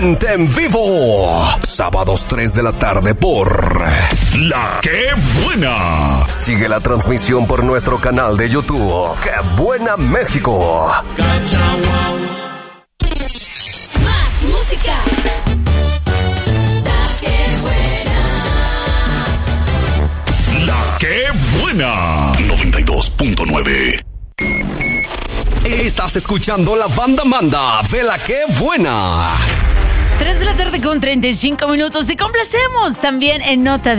En vivo, sábados 3 de la tarde por La Que Buena. Sigue la transmisión por nuestro canal de YouTube. ¡Qué Buena México! Más música. La Que Buena. La Que Buena. 92.9. Estás escuchando la banda Manda de La Que Buena. 3 de la tarde con 35 minutos y complacemos también en nota